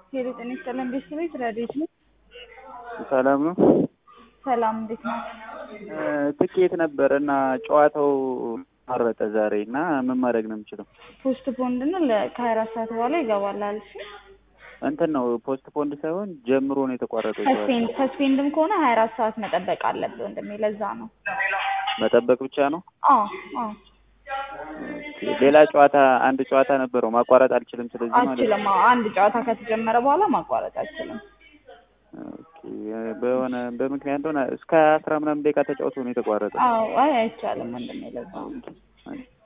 ሄሎ ጤና ይስጥልን ቤተሰቦች ረዴት ነው። ሰላም ነው። ሰላም እንዴት ነው? ትኬት ነበርና ጨዋታው አረጠ ዛሬ እና ምን ማድረግ ነው የምችለው? ፖስት ፖንድ ነው ከ24 ሰዓት በኋላ ይገባል አልሽ? እንትን ነው ፖስት ፖንድ ሳይሆን ጀምሮ ነው የተቋረጠው። ሰስፔንድም ከሆነ 24 ሰዓት መጠበቅ አለብህ ወንድሜ፣ ለዛ ነው። መጠበቅ ብቻ ነው? አዎ አዎ። ሌላ ጨዋታ አንድ ጨዋታ ነበረው ማቋረጥ አልችልም። ስለዚህ ማለት አልችልም። አንድ ጨዋታ ከተጀመረ በኋላ ማቋረጥ አልችልም። ኦኬ። በምክንያት ነው እስከ 10 ምናምን ደቂቃ ተጫውቶ ነው የተቋረጠው። አዎ አይ አይቻልም ወንድሜ፣ ለዛ ነው።